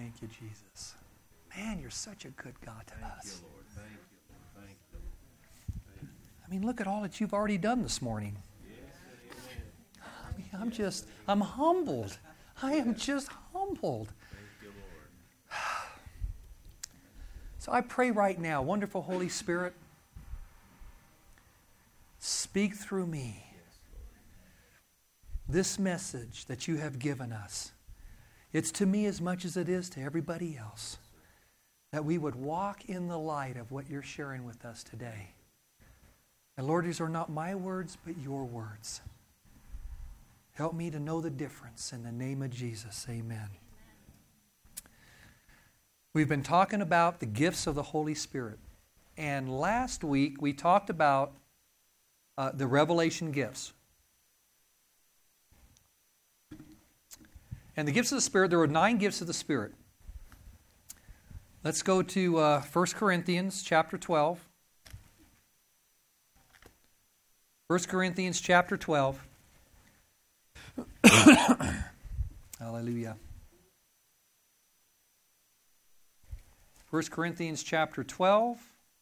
Thank you, Jesus. Man, you're such a good God to us. Thank you, Lord. Thank you, Lord. Thank you, Lord. I mean, look at all that you've already done this morning. Yes, I mean, I'm humbled. I am just humbled. thank you, Lord. So I pray right now, wonderful Holy Spirit, speak through me this message that you have given us. It's to me as much as it is to everybody else. That we would walk in the light of what you're sharing with us today. And Lord, these are not my words, but your words. Help me to know the difference in the name of Jesus. Amen. We've been talking about the gifts of the Holy Spirit. And last week we talked about the revelation gifts. And the gifts of the Spirit, there were 9 gifts of the Spirit. Let's go to 1 Corinthians chapter 12. 1 Corinthians chapter 12. Hallelujah. 1 Corinthians chapter 12.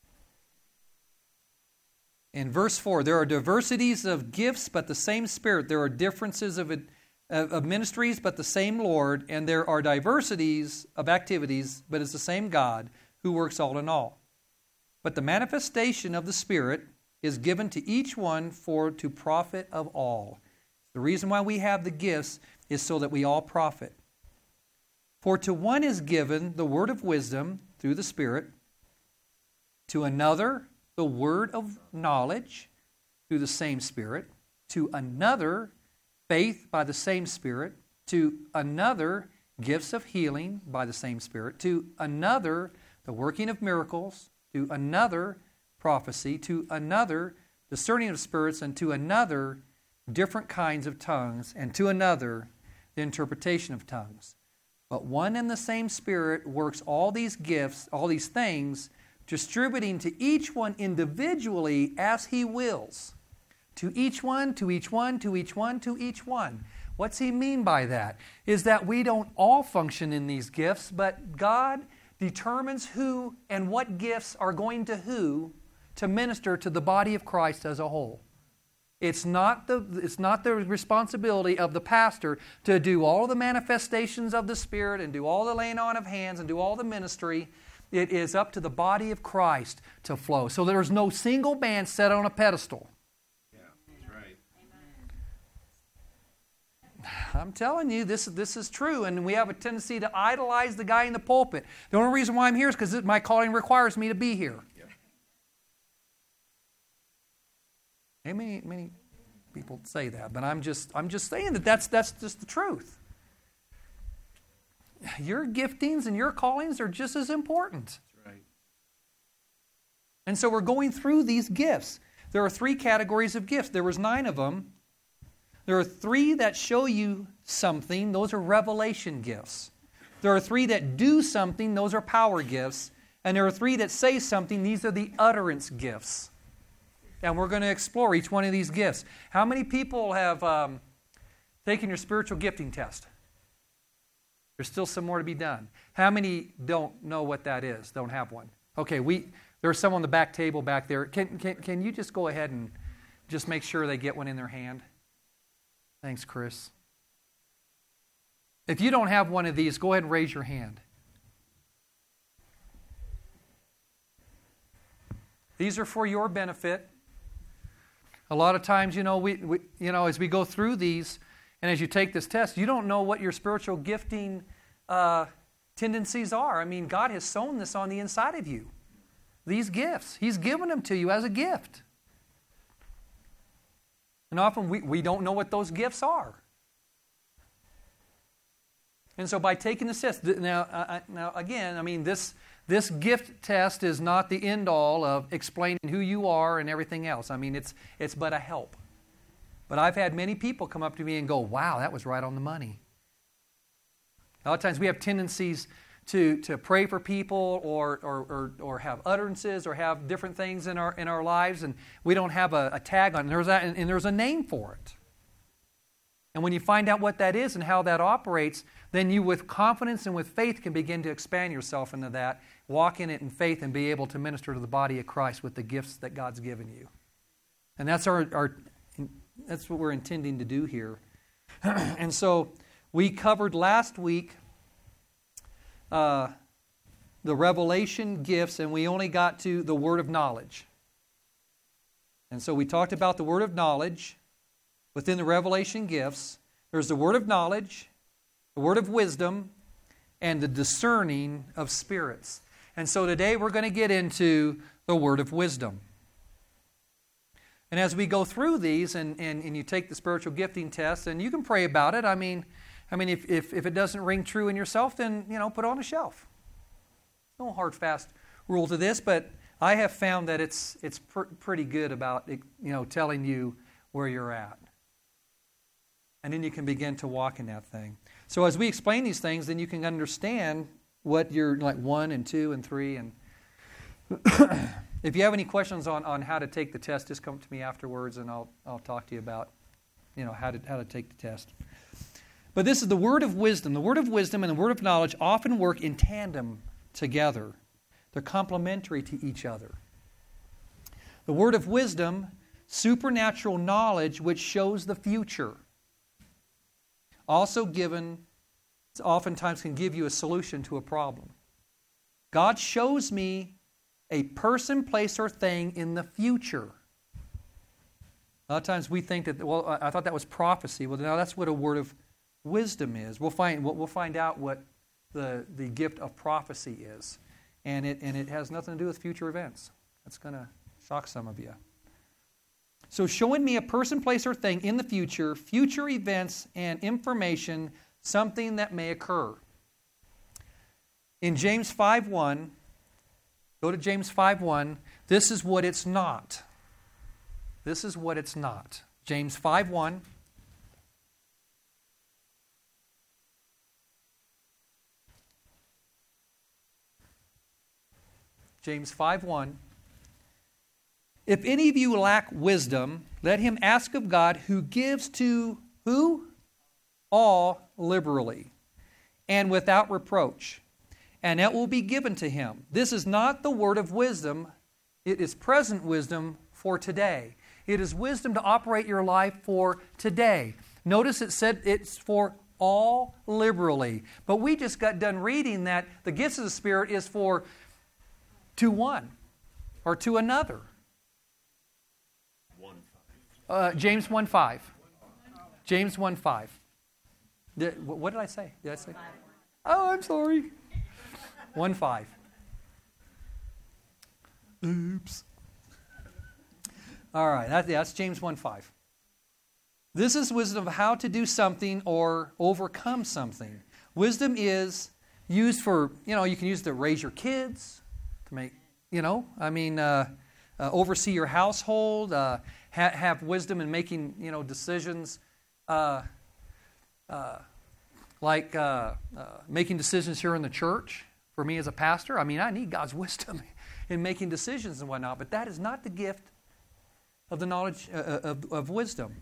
In verse 4, there are diversities of gifts, but the same Spirit. There are differences of ministries, but the same Lord. And there are diversities of activities, but it's the same God who works all in all. But the manifestation of the Spirit is given to each one to profit of all. The reason why we have the gifts is so that we all profit. For to one is given the word of wisdom through the Spirit, to another the word of knowledge through the same Spirit, to another faith by the same Spirit, to another gifts of healing by the same Spirit, to another the working of miracles, to another prophecy, to another discerning of spirits, and to another different kinds of tongues, and to another the interpretation of tongues. But one and the same Spirit works all these gifts, all these things, distributing to each one individually as He wills. To each one, to each one, to each one, to each one. What's He mean by that? Is that we don't all function in these gifts, but God determines who and what gifts are going to who to minister to the body of Christ as a whole. It's not the responsibility of the pastor to do all the manifestations of the Spirit and do all the laying on of hands and do all the ministry. It is up to the body of Christ to flow. So there's no single man set on a pedestal. Yeah, that's right. I'm telling you, this is true, and we have a tendency to idolize the guy in the pulpit. The only reason why I'm here is because my calling requires me to be here. Yep. And many people say that, but I'm just saying that's just the truth. Your giftings and your callings are just as important. That's right. And so we're going through these gifts. There are 3 categories of gifts. There was 9 of them. There are 3 that show you something. Those are revelation gifts. There are 3 that do something. Those are power gifts. And there are 3 that say something. These are the utterance gifts. And we're going to explore each one of these gifts. How many people have taken your spiritual gifting test? There's still some more to be done. How many don't know what that is, don't have one? Okay, there's some on the back table back there. Can you just go ahead and just make sure they get one in their hand? Thanks, Chris. If you don't have one of these, go ahead and raise your hand. These are for your benefit. A lot of times, we as we go through these, and as you take this test, you don't know what your spiritual gifting tendencies are. I mean, God has sown this on the inside of you. These gifts. He's given them to you as a gift. And often we don't know what those gifts are. And so by taking this test, now again, I mean, this gift test is not the end all of explaining who you are and everything else. I mean, it's but a help. But I've had many people come up to me and go, wow, that was right on the money. A lot of times we have tendencies to pray for people or have utterances or have different things in our lives, and we don't have a tag on it. And there's a name for it. And when you find out what that is and how that operates, then you with confidence and with faith can begin to expand yourself into that, walk in it in faith, and be able to minister to the body of Christ with the gifts that God's given you. And that's that's what we're intending to do here. And so we covered last week the revelation gifts, and we only got to the word of knowledge. And so we talked about the word of knowledge within the revelation gifts. There's the word of knowledge, the word of wisdom, and the discerning of spirits. And so today we're going to get into the word of wisdom. And as we go through these and you take the spiritual gifting test, and you can pray about it. I mean, if it doesn't ring true in yourself, then, put it on a shelf. No hard, fast rule to this, but I have found that it's pretty good about, telling you where you're at. And then you can begin to walk in that thing. So as we explain these things, then you can understand what you're like 1 and 2 and 3. And if you have any questions on how to take the test, just come to me afterwards, and I'll talk to you about how to take the test. But this is the word of wisdom. The word of wisdom and the word of knowledge often work in tandem together. They're complementary to each other. The word of wisdom, supernatural knowledge which shows the future. Also oftentimes can give you a solution to a problem. God shows me a person, place, or thing in the future. A lot of times we think that, I thought that was prophecy. Well, now that's what a word of wisdom is. We'll find out what the gift of prophecy is. And it has nothing to do with future events. That's going to shock some of you. So showing me a person, place, or thing in the future, future events and information, something that may occur. In James 5:1, go to James 5:1, this is what it's not. This is what it's not. James 5:1. James 5:1. If any of you lack wisdom, let him ask of God, who gives to who? All liberally and without reproach, and it will be given to him. This is not the word of wisdom. It is present wisdom for today. It is wisdom to operate your life for today. Notice it said it's for all liberally. But we just got done reading that the gifts of the Spirit is for to one or to another. James 1:5. James 1:5. What did I say? Did I say? Oh, I'm sorry. 1:5. Oops. All right, that's James 1:5. This is wisdom of how to do something or overcome something. Wisdom is used for, you can use it to raise your kids, to make, oversee your household, have wisdom in making, decisions, like making decisions here in the church. For me as a pastor, I need God's wisdom in making decisions and whatnot, but that is not the gift of the knowledge of wisdom.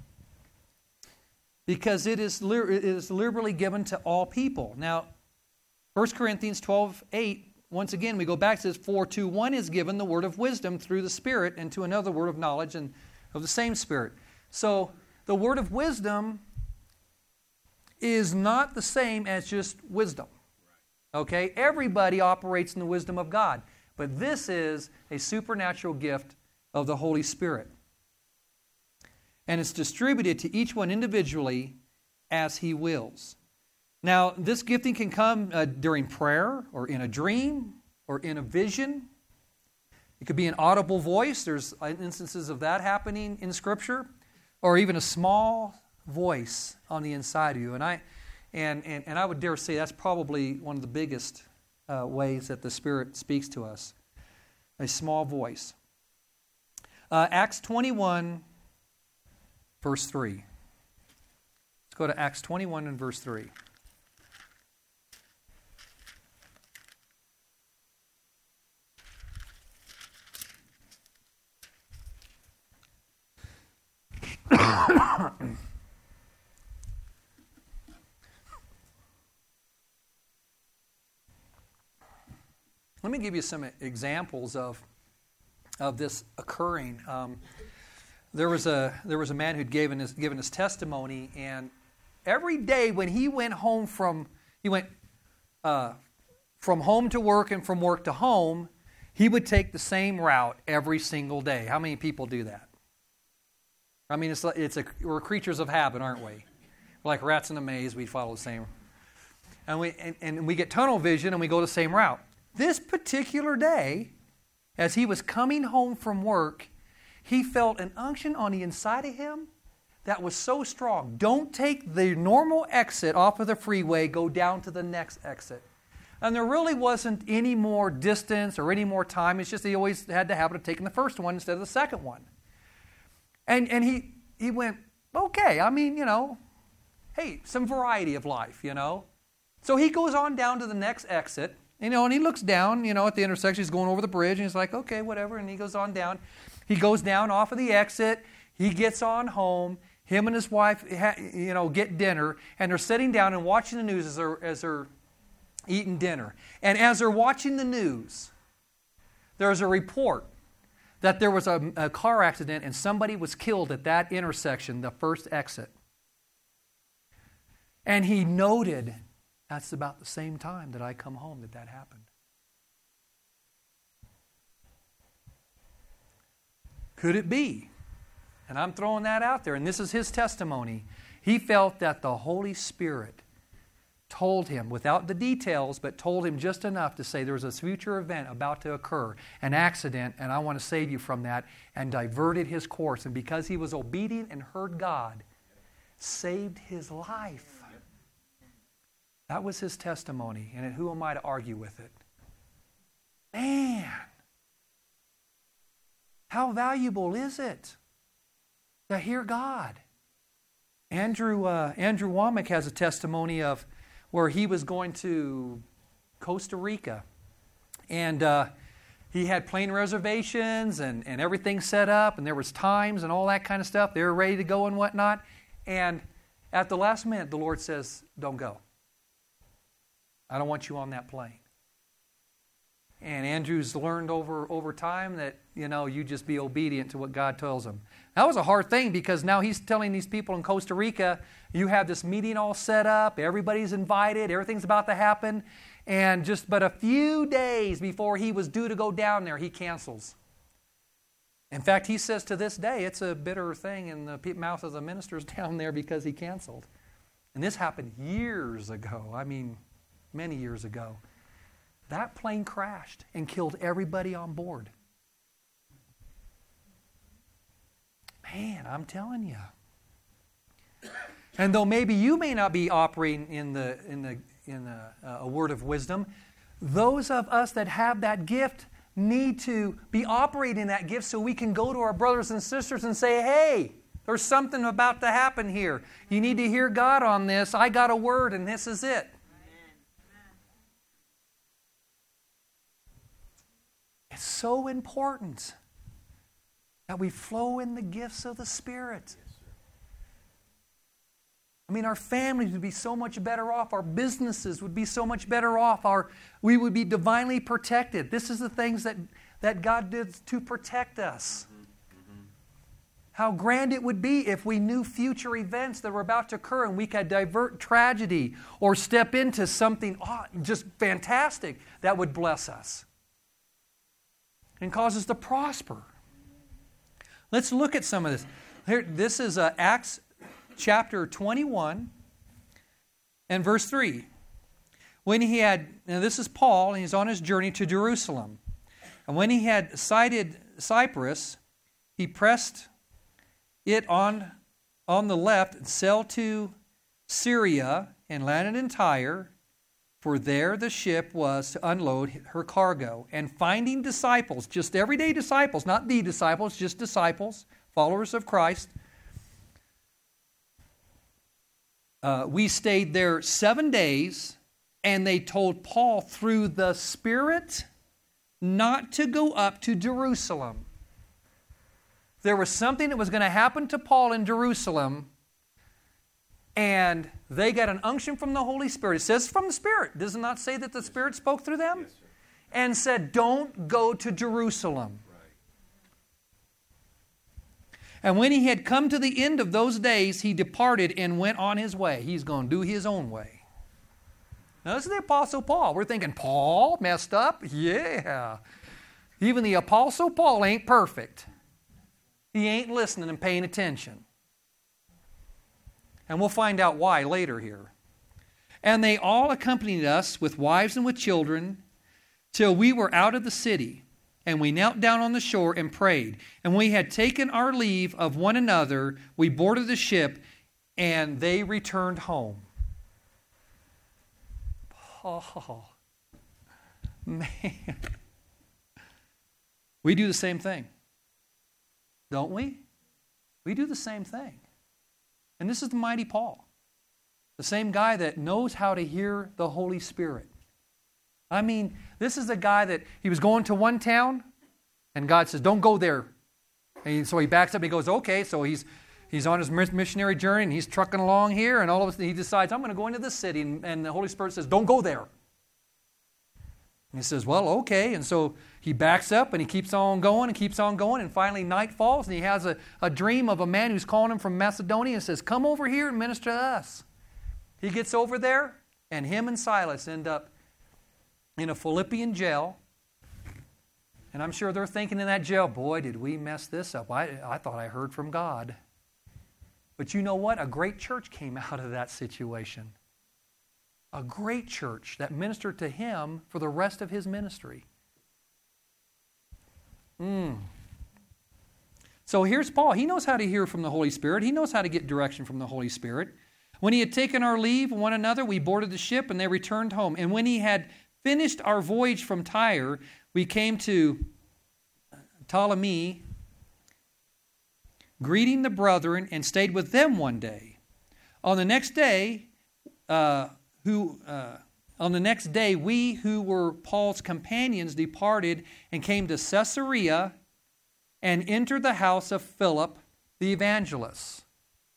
Because it is liberally given to all people. Now, 1 Corinthians 12:8, once again, we go back to this, for to one is given the word of wisdom through the Spirit, and to another word of knowledge and of the same Spirit. So, the word of wisdom is not the same as just wisdom. Okay? Everybody operates in the wisdom of God. But this is a supernatural gift of the Holy Spirit. And it's distributed to each one individually as He wills. Now, this gifting can come during prayer or in a dream or in a vision. It could be an audible voice. There's instances of that happening in Scripture. Or even a small voice on the inside of you. And I would dare say that's probably one of the biggest ways that the Spirit speaks to us. A small voice. Acts 21, verse 3. Let's go to Acts 21 and verse 3. Let me give you some examples of this occurring. There was a man who'd given his testimony, and every day when he went from home to work and from work to home, he would take the same route every single day. How many people do that? I mean, we're creatures of habit, aren't we? Like rats in a maze, we follow the same. And we get tunnel vision and we go the same route. This particular day, as he was coming home from work, he felt an unction on the inside of him that was so strong. Don't take the normal exit off of the freeway, go down to the next exit. And there really wasn't any more distance or any more time. It's just he always had the habit of taking the first one instead of the second one. And he went, okay, I mean, hey, some variety of life, So he goes on down to the next exit, and he looks down, at the intersection. He's going over the bridge, and he's like, okay, whatever. And he goes on down. He goes down off of the exit. He gets on home. Him and his wife, get dinner, and they're sitting down and watching the news as they're eating dinner. And as they're watching the news, there's a report that there was a car accident and somebody was killed at that intersection, the first exit. And he noted, that's about the same time that I come home that happened. Could it be? And I'm throwing that out there, and this is his testimony. He felt that the Holy Spirit told him, without the details, but told him just enough to say there's a future event about to occur, an accident, and I want to save you from that, and diverted his course. And because he was obedient and heard God, saved his life. That was his testimony, and who am I to argue with it? Man, how valuable is it to hear God? Andrew Womack has a testimony of where he was going to Costa Rica, and he had plane reservations and everything set up, and there was times and all that kind of stuff. They were ready to go and whatnot, and at the last minute, the Lord says, don't go. I don't want you on that plane. And Andrew's learned over time that, you just be obedient to what God tells him. That was a hard thing because now he's telling these people in Costa Rica, you have this meeting all set up, everybody's invited, everything's about to happen, and but a few days before he was due to go down there, he cancels. In fact, he says to this day, it's a bitter thing in the mouth of the ministers down there because he canceled. And this happened years ago. I mean, many years ago. That plane crashed and killed everybody on board. Man, I'm telling you. And though maybe you may not be operating in a word of wisdom, those of us that have that gift need to be operating that gift so we can go to our brothers and sisters and say, hey, there's something about to happen here. You need to hear God on this. I got a word and this is it. It's so important that we flow in the gifts of the Spirit. I mean, our families would be so much better off. Our businesses would be so much better off. We would be divinely protected. This is the things that God did to protect us. How grand it would be if we knew future events that were about to occur and we could divert tragedy or step into something just fantastic that would bless us and cause us to prosper. Let's look at some of this. Here, this is Acts chapter 21 and verse 3. Now this is Paul, and he's on his journey to Jerusalem. And when he had sighted Cyprus, he pressed it on the left and sailed to Syria and landed in Tyre, for there the ship was to unload her cargo. And finding disciples, just everyday disciples, not the disciples, just disciples, followers of Christ, we stayed there 7 days, and they told Paul through the Spirit not to go up to Jerusalem. There was something that was going to happen to Paul in Jerusalem, and they got an unction from the Holy Spirit. It says from the Spirit. Does it not say that the Spirit spoke through them? Yes, sir. and said, don't go to Jerusalem. And when he had come to the end of those days, he departed and went on his way. He's going to do his own way. Now, this is the Apostle Paul. We're thinking, Paul messed up? Yeah. Even the Apostle Paul ain't perfect. He ain't listening and paying attention. And we'll find out why later here. And they all accompanied us with wives and with children till we were out of the city. And we knelt down on the shore and prayed. And we had taken our leave of one another. We boarded the ship, and they returned home. Oh, man. We do the same thing, don't we? We do the same thing. And this is the mighty Paul, the same guy that knows how to hear the Holy Spirit. I mean, this is the guy that he was going to one town, and God says, don't go there. And so he backs up and he goes, okay. So he's on his missionary journey, and he's trucking along here, and all of a sudden he decides, I'm going to go into this city. And the Holy Spirit says, don't go there. And he says, well, okay. And so he backs up, and he keeps on going, and finally night falls, and he has a dream of a man who's calling him from Macedonia and says, come over here and minister to us. He gets over there, and him and Silas end up in a Philippian jail. And I'm sure they're thinking in that jail, boy, did we mess this up. I thought I heard from God. But you know what? A great church came out of that situation. A great church that ministered to him for the rest of his ministry. So here's Paul. He knows how to hear from the Holy Spirit. He knows how to get direction from the Holy Spirit. When he had taken our leave of one another, we boarded the ship, and they returned home. And when he had finished our voyage from Tyre, we came to Ptolemy, greeting the brethren, and stayed with them one day. On the next day, we who were Paul's companions departed and came to Caesarea and entered the house of Philip the evangelist,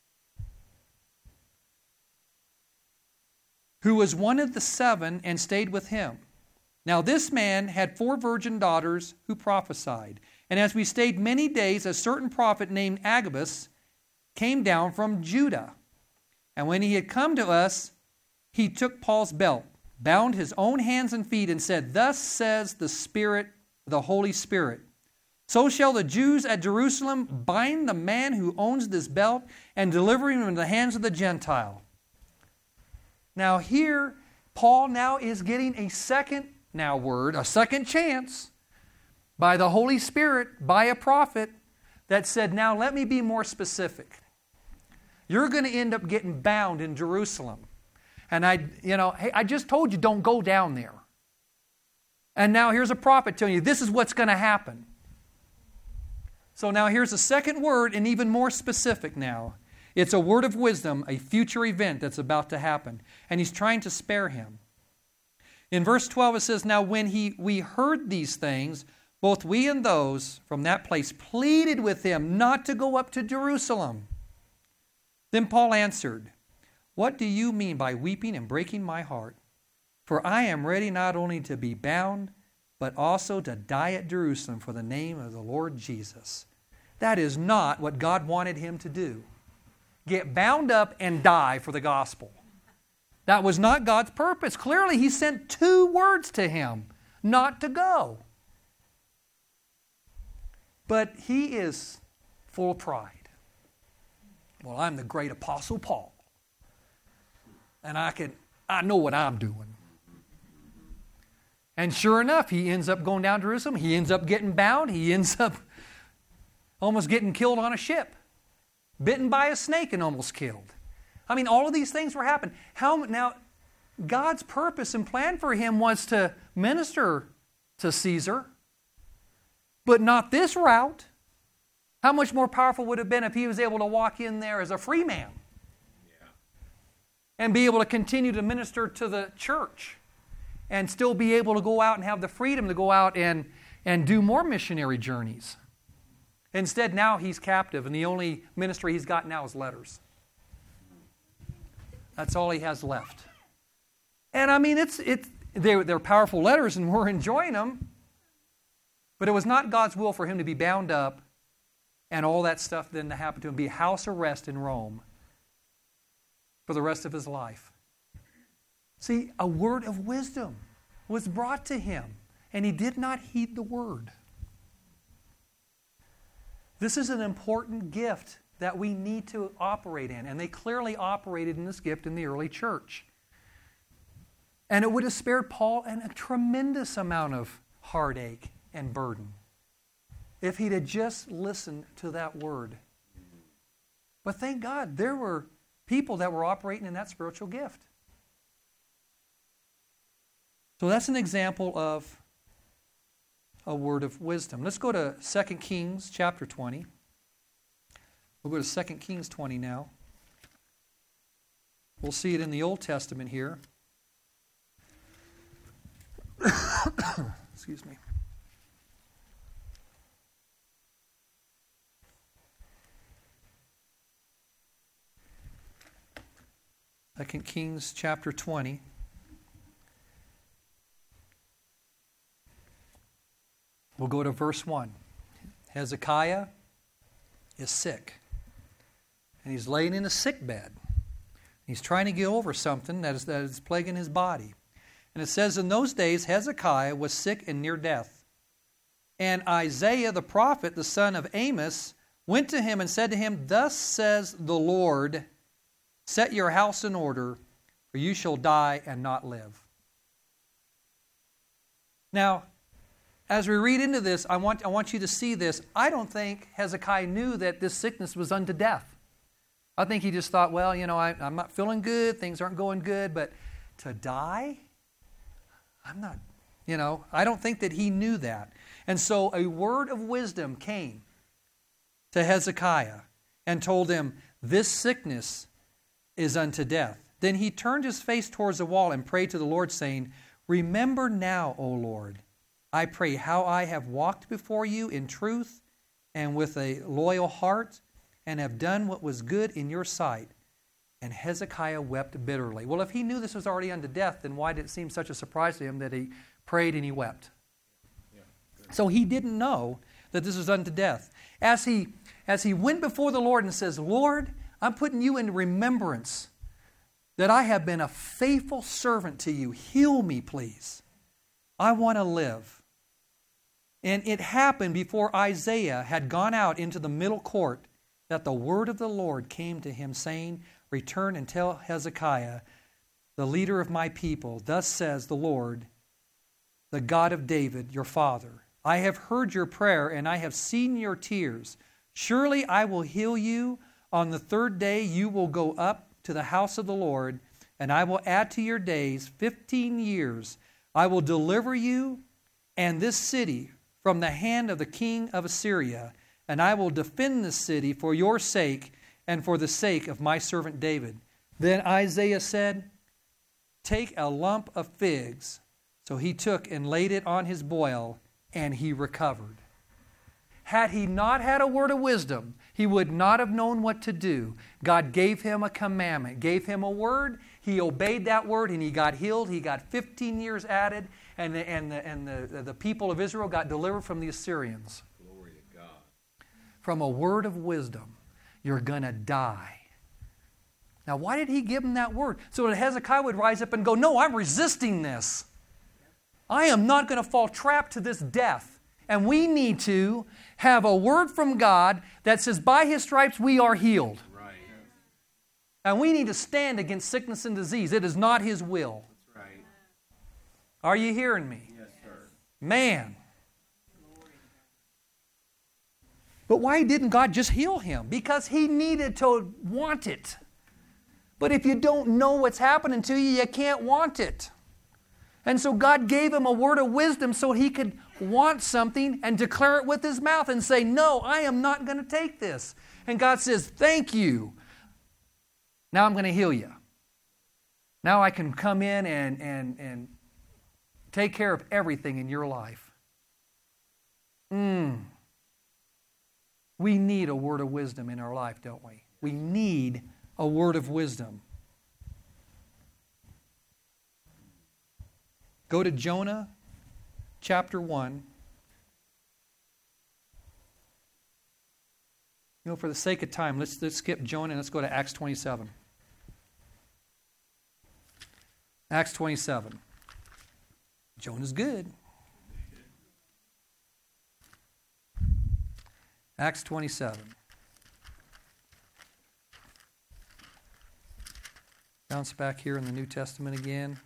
who was one of the 7, and stayed with him. Now this man had 4 virgin daughters who prophesied. And as we stayed many days, a certain prophet named Agabus came down from Judah. And when he had come to us, he took Paul's belt, bound his own hands and feet, and said, thus says the Holy Spirit, so shall the Jews at Jerusalem bind the man who owns this belt and deliver him into the hands of the Gentile. Now here, Paul now is getting a second chance by the Holy Spirit, by a prophet that said, now let me be more specific. You're going to end up getting bound in Jerusalem. And I just told you don't go down there. And now here's a prophet telling you this is what's going to happen. So now here's a second word, and even more specific now. It's a word of wisdom, a future event that's about to happen. And he's trying to spare him. In verse 12 it says, now when we heard these things, both we and those from that place pleaded with him not to go up to Jerusalem. Then Paul answered, what do you mean by weeping and breaking my heart? For I am ready not only to be bound, but also to die at Jerusalem for the name of the Lord Jesus. That is not what God wanted him to do. Get bound up and die for the gospel. That was not God's purpose. Clearly, he sent 2 words to him, not to go. But he is full of pride. Well, I'm the great Apostle Paul. And I know what I'm doing. And sure enough, he ends up going down to Jerusalem. He ends up getting bound. He ends up almost getting killed on a ship. Bitten by a snake and almost killed. I mean, all of these things were happening. Now, God's purpose and plan for him was to minister to Caesar, but not this route. How much more powerful would it have been if he was able to walk in there as a free man and be able to continue to minister to the church and still be able to go out and have the freedom to go out and do more missionary journeys. Instead, now he's captive, and the only ministry he's got now is letters. That's all he has left. And I mean, they're powerful letters and we're enjoying them. But it was not God's will for him to be bound up and all that stuff then to happen to him, be house arrest in Rome for the rest of his life. See, a word of wisdom was brought to him, and he did not heed the word. This is an important gift that we need to operate in, and they clearly operated in this gift in the early church. And it would have spared Paul a tremendous amount of heartache and burden if he'd have just listened to that word. But thank God, there were people that were operating in that spiritual gift. So that's an example of a word of wisdom. Let's go to 2 Kings chapter 20. We'll go to 2 Kings 20 now. We'll see it in the Old Testament here. Excuse me. Second Kings chapter 20. We'll go to verse 1. Hezekiah is sick. And he's laying in a sick bed. He's trying to get over something that is plaguing his body. And it says, in those days Hezekiah was sick and near death. And Isaiah the prophet, the son of Amos, went to him and said to him, thus says the Lord, set your house in order, for you shall die and not live. Now, as we read into this, I want you to see this. I don't think Hezekiah knew that this sickness was unto death. I think he just thought, well, I'm not feeling good, things aren't going good, but to die? I'm not, I don't think that he knew that. And so a word of wisdom came to Hezekiah and told him, this sickness is unto death. Then he turned his face towards the wall and prayed to the Lord, saying, remember now, O Lord, I pray how I have walked before you in truth and with a loyal heart, and have done what was good in your sight. And Hezekiah wept bitterly. Well, if he knew this was already unto death, then why did it seem such a surprise to him that he prayed and he wept? So he didn't know that this was unto death. As he went before the Lord and says, Lord, I'm putting you in remembrance that I have been a faithful servant to you. Heal me, please. I want to live. And it happened before Isaiah had gone out into the middle court that the word of the Lord came to him, saying, return and tell Hezekiah, the leader of my people, thus says the Lord, the God of David, your father, I have heard your prayer and I have seen your tears. Surely I will heal you. On the third day you will go up to the house of the Lord, and I will add to your days 15 years. I will deliver you and this city from the hand of the king of Assyria, and I will defend this city for your sake and for the sake of my servant David. Then Isaiah said, take a lump of figs. So he took and laid it on his boil, and he recovered. Had he not had a word of wisdom, he would not have known what to do. God gave him a commandment, gave him a word. He obeyed that word, and he got healed. He got 15 years added, and the people of Israel got delivered from the Assyrians. Glory to God. From a word of wisdom, you're going to die. Now, why did he give him that word? So that Hezekiah would rise up and go, no, I'm resisting this. I am not going to fall trap to this death. And we need to have a word from God that says, by his stripes we are healed. Right. And we need to stand against sickness and disease. It is not his will. That's right. Are you hearing me? Yes, sir. Man. But why didn't God just heal him? Because he needed to want it. But if you don't know what's happening to you, you can't want it. And so God gave him a word of wisdom so he could want something and declare it with his mouth and say, no, I am not going to take this. And God says, thank you. Now I'm going to heal you. Now I can come in and take care of everything in your life. We need a word of wisdom in our life, don't we? We need a word of wisdom. Go to Jonah chapter 1. For the sake of time, let's skip Jonah and let's go to Acts 27. Acts 27. Jonah's good. Acts 27. Bounce back here in the New Testament again.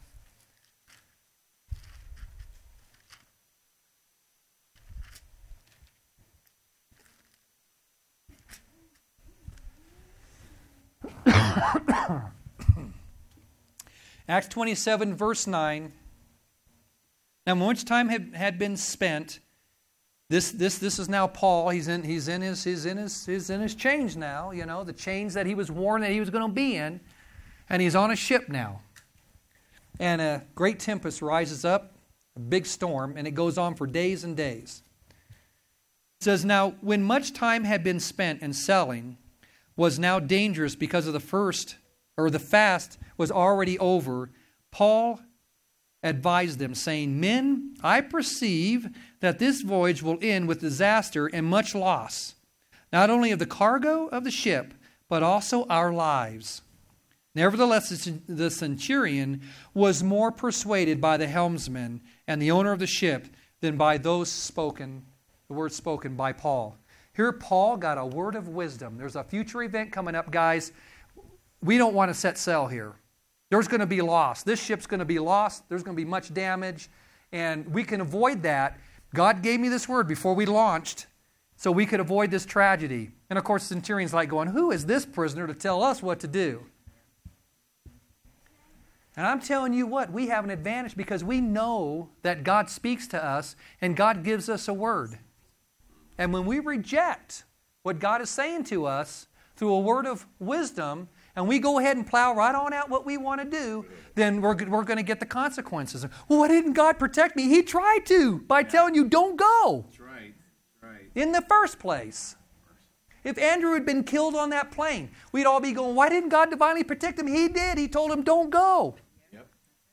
Acts 27, verse 9. Now, much time had been spent. This is now Paul. He's in his chains now. The chains that he was warned that he was going to be in, and he's on a ship now. And a great tempest rises up, a big storm, and it goes on for days and days. It says, now when much time had been spent in selling, was now dangerous because of the fast was already over, Paul advised them, saying, men, I perceive that this voyage will end with disaster and much loss, not only of the cargo of the ship, but also our lives. Nevertheless, the centurion was more persuaded by the helmsman and the owner of the ship than by the words spoken by Paul. Here Paul got a word of wisdom. There's a future event coming up, guys. We don't want to set sail here. There's going to be loss. This ship's going to be lost. There's going to be much damage. And we can avoid that. God gave me this word before we launched so we could avoid this tragedy. And of course, the centurion's like going, who is this prisoner to tell us what to do? And I'm telling you what, we have an advantage because we know that God speaks to us and God gives us a word. And when we reject what God is saying to us through a word of wisdom, and we go ahead and plow right on out what we want to do, then we're going to get the consequences. Well, why didn't God protect me? He tried to by telling you, don't go. That's right. In the first place. If Andrew had been killed on that plane, we'd all be going, why didn't God divinely protect him? He did. He told him, don't go. Yep.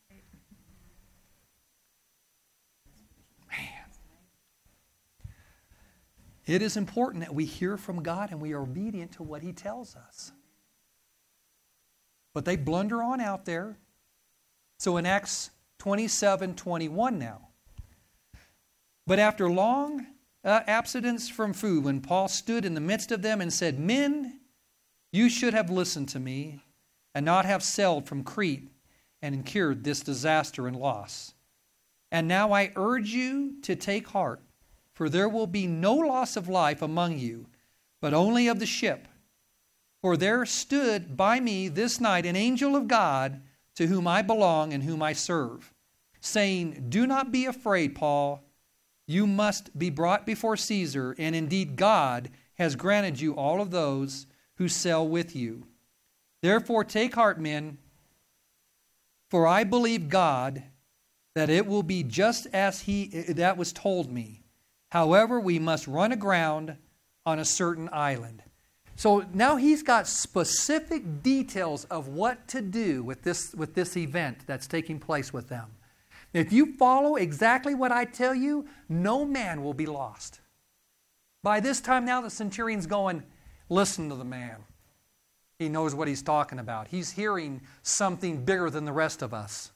Man. It is important that we hear from God and we are obedient to what He tells us. But they blunder on out there. So in Acts 27:21 now. But after long abstinence from food, when Paul stood in the midst of them and said, men, you should have listened to me and not have sailed from Crete and incurred this disaster and loss. And now I urge you to take heart, for there will be no loss of life among you, but only of the ship. For there stood by me this night an angel of God, to whom I belong and whom I serve, saying, do not be afraid, Paul. You must be brought before Caesar, and indeed God has granted you all of those who sail with you. Therefore take heart, men, for I believe God that it will be just as that was told me. However, we must run aground on a certain island. So now he's got specific details of what to do with this event that's taking place with them. If you follow exactly what I tell you, no man will be lost. By this time now, the centurion's going, listen to the man. He knows what he's talking about. He's hearing something bigger than the rest of us.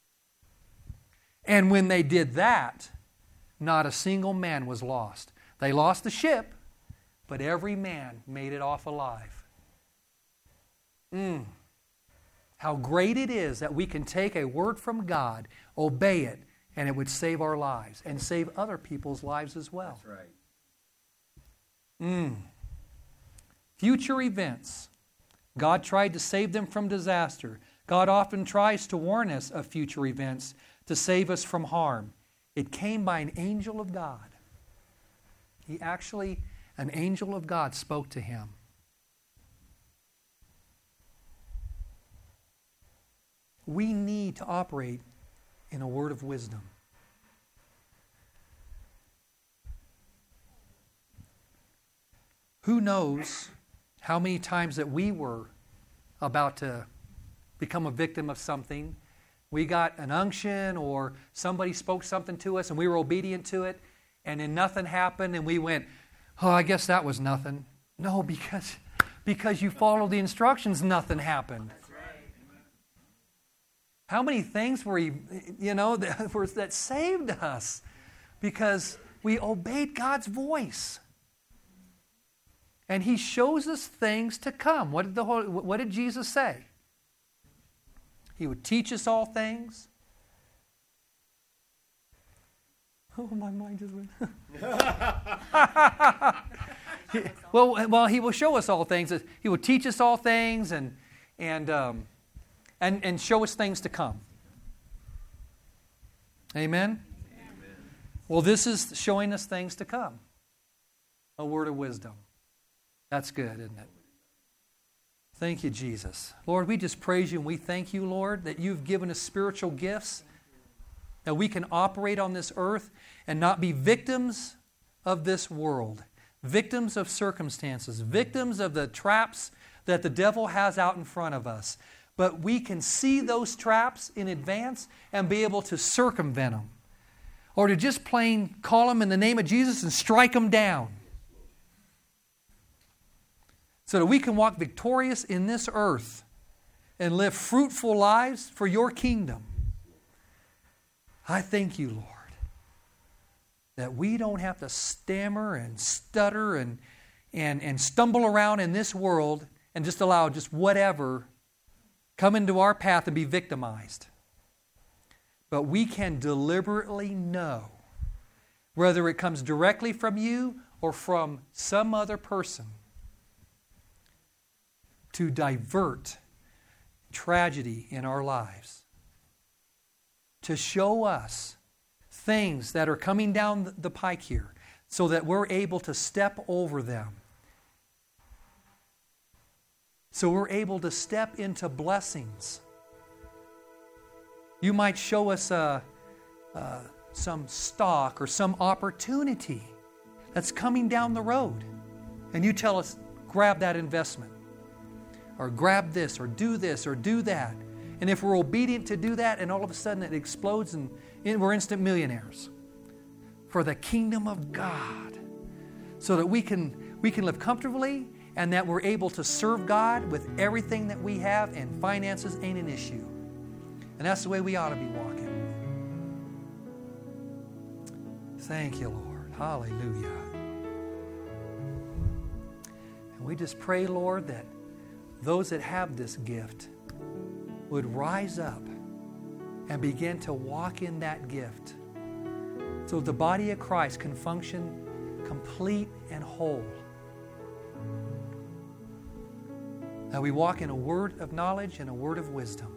And when they did that, not a single man was lost. They lost the ship, but every man made it off alive. How great it is that we can take a word from God, obey it, and it would save our lives and save other people's lives as well. That's right. Future events. God tried to save them from disaster. God often tries to warn us of future events to save us from harm. It came by an angel of God. An angel of God spoke to him. We need to operate in a word of wisdom. Who knows how many times that we were about to become a victim of something We got an unction or somebody spoke something to us and we were obedient to it, and then nothing happened and we went, oh, I guess that was nothing. No, because you followed the instructions, nothing happened. How many things were that saved us because we obeyed God's voice? And He shows us things to come. What did Jesus say? He would teach us all things. Oh, my mind just went. Well, He will show us all things. He will teach us all things and show us things to come. Amen? Amen. Well, this is showing us things to come. A word of wisdom. That's good, isn't it? Thank you, Jesus. Lord, we just praise you and we thank you, Lord, that you've given us spiritual gifts, that we can operate on this earth and not be victims of this world, victims of circumstances, victims of the traps that the devil has out in front of us. But we can see those traps in advance and be able to circumvent them. Or to just plain call them in the name of Jesus and strike them down. So that we can walk victorious in this earth and live fruitful lives for your kingdom. I thank you, Lord, that we don't have to stammer and stutter and stumble around in this world and just allow just whatever come into our path and be victimized. But we can deliberately know, whether it comes directly from you or from some other person, to divert tragedy in our lives, to show us things that are coming down the pike here so that we're able to step over them. So we're able to step into blessings. You might show us some stock or some opportunity that's coming down the road, and you tell us, grab that investment, or grab this, or do that. And if we're obedient to do that, and all of a sudden it explodes and we're instant millionaires for the kingdom of God, so that we can live comfortably and that we're able to serve God with everything that we have, and finances ain't an issue. And that's the way we ought to be walking. Thank you, Lord. Hallelujah. And we just pray, Lord, that those that have this gift would rise up and begin to walk in that gift so the body of Christ can function complete and whole. That we walk in a word of knowledge and a word of wisdom.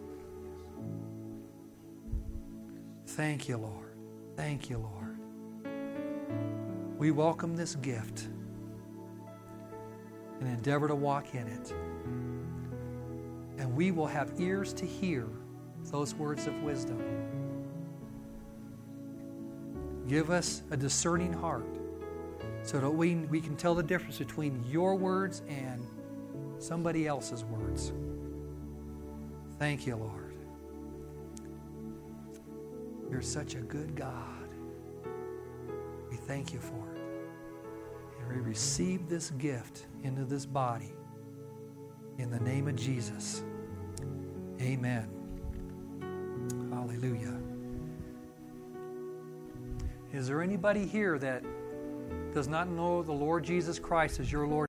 Thank you, Lord. Thank you, Lord. We welcome this gift and endeavor to walk in it. And we will have ears to hear those words of wisdom. Give us a discerning heart so that we can tell the difference between your words and somebody else's words. Thank you, Lord. You're such a good God. We thank you for it. And we receive this gift into this body. In the name of Jesus. Amen. Hallelujah. Is there anybody here that does not know the Lord Jesus Christ as your Lord?